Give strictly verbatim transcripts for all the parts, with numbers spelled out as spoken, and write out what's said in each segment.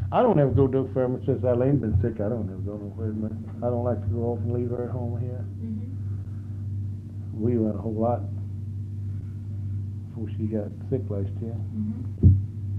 I don't ever go to the fair much since Eileen been sick. I don't ever go nowhere much. I don't like to go off and leave her at home here. Mm-hmm. We went a whole lot before she got sick last year. Mm-hmm.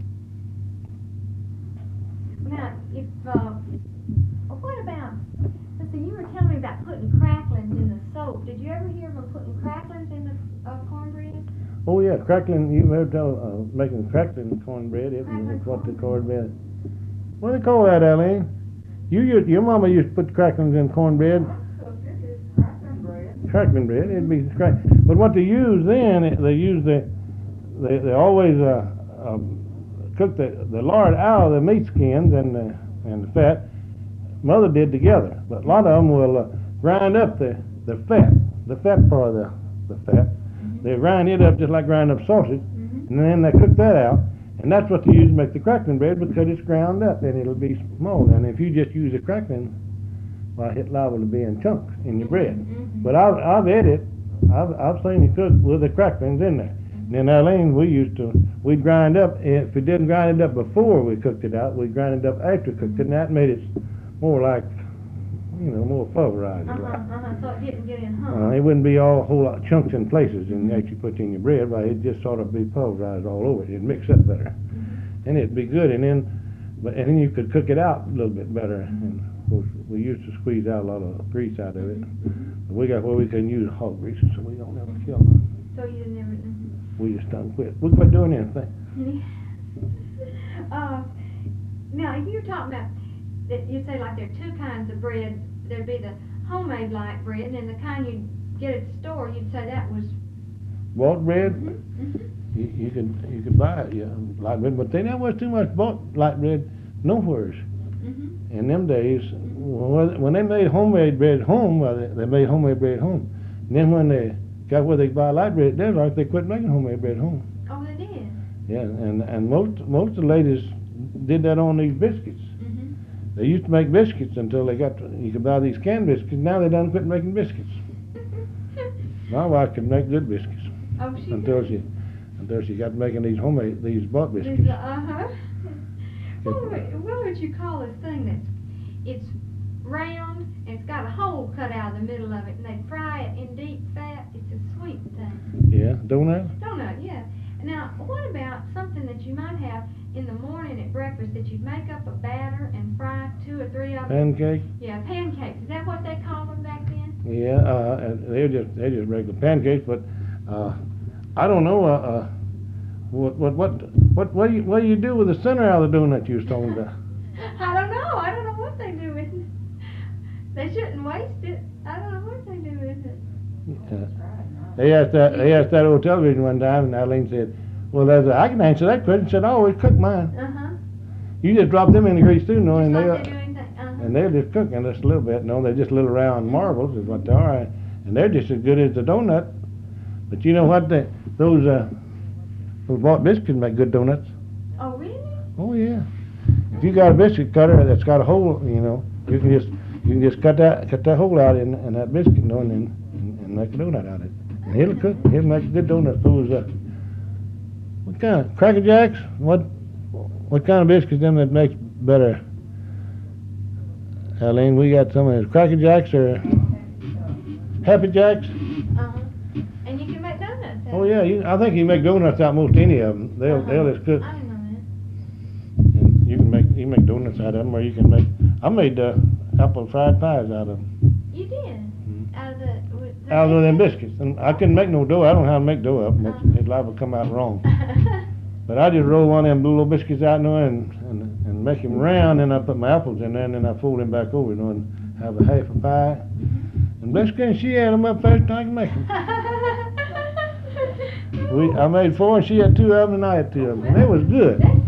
Now, if, uh, well, what about, let's see, you were telling me about putting cracklings in the soap. Did you ever hear of them putting cracklings in the uh, cornbread? Oh yeah, crackling. You ever tell uh, making crackling cornbread? It Crackling was what the cornbread. cornbread. What do they call that, Eileen? You, your, your mama used to put cracklings in cornbread. Crackling bread. It'd be crack. But what they use then, it- they use the, they they always uh, um, cook the the lard out of the meat skins and the and the fat. Mother did together, but a lot of them will uh, grind up the the fat, the fat part of the the fat. Mm-hmm. They grind it up just like grind up sausage, Mm-hmm. and then they cook that out. And that's what they use to make the crackling bread because it's ground up and it'll be small. And if you just use a crackling, well, it's liable to be in chunks in your bread. Mm-hmm. But I've, I've ate it. I've, I've seen it cook with the cracklings in there. And in Eileen, we used to, we'd grind up, if we didn't grind it up before we cooked it out, we'd grind it up after we cooked it, and that made it more like, you know, more pulverized. Uh-huh, like. uh-huh, so it didn't get in Uh, hump. it wouldn't be all a whole lot of chunks in places and that you put in your bread, but it'd just sort of be pulverized all over it. It'd mix up better. Mm-hmm. And it'd be good, and then, but, and then you could cook it out a little bit better. And of course, we used to squeeze out a lot of grease out of it. But we got where we couldn't use hog grease, so we don't ever kill them. So you didn't ever, mm-hmm. We just done quit. We quit doing anything. uh, now, if you're talking about, that you say like there are two kinds of bread, there'd be the homemade light bread, and then the kind you get at the store, you'd say that was. Bought bread, Mm-hmm. you, you could you could buy it, yeah, light bread, but they never was too much bought light bread nowheres. Mm-hmm. In them days, when when they made homemade bread home, well, they, they made homemade bread home. And then when they got where they could buy light bread, then like they quit making homemade bread home. Oh, they did. Yeah, and and most most of the ladies did that on these biscuits. Mm-hmm. They used to make biscuits until they got to, you could buy these canned biscuits. Now they done quit making biscuits. My wife could make good biscuits Oh, she until did. she until she got making these homemade these bought biscuits. Uh huh. What would, what would you call this thing that's it's round and it's got a hole cut out of the middle of it, and they fry it in deep fat? It's a sweet thing. Yeah, donut. Donut, yeah. Now, what about something that you might have in the morning at breakfast that you'd make up a batter and fry two or three of them? Pancake. Yeah, pancakes. Is that what they called them back then? Yeah, uh, and they're just they're just regular pancakes, but uh, I don't know uh, uh, what what what what what do you what do you do with the center of the donut you was talking about? I don't know. I don't know what they do with it. They shouldn't waste it. I don't know what they do with it. Yeah. They asked that they asked that old television one time, and Eileen said, "Well, there's a, I can answer that question." She said, "I always cook mine. Uh huh. You just drop them in the grease too, no, and Just they like they do anything. Uh huh. and they're just cooking just a little bit. No, they're just little round marbles is what they are, and they're just as good as the donut. But you know what? They, those uh, those bought biscuits make good donuts. Oh really? Oh yeah. If you got a biscuit cutter that's got a hole, you know, you can just you can just cut that cut that hole out in, in that biscuit, you know, and then and, and make a donut out of it. And it'll cook. It'll make a good donut. Those uh, what kind of Cracker Jacks? What what kind of biscuits them that makes better? Eileen, we got some of those Cracker Jacks or Happy Jacks. Uh huh. And you can make donuts. out Oh of yeah, it. you, I think you make donuts out most any of them. They'll Uh-huh. they'll just cook. I didn't know And you can make you can make donuts out of them, or you can make. I made uh, apple fried pies out of them. that. You did. Mhm. Out of the. With the Out of them biscuits, and I couldn't make no dough. I don't know how to make dough up. It's, it's liable to come out wrong. But I just roll one of them little biscuits out, you know, and and and make them round, and I put my apples in there, and then I fold them back over, you know, and have a half a pie. And bless God, she had them up first I can make them. We I made four, and she had two of them, and I had two of them, and they was good. That's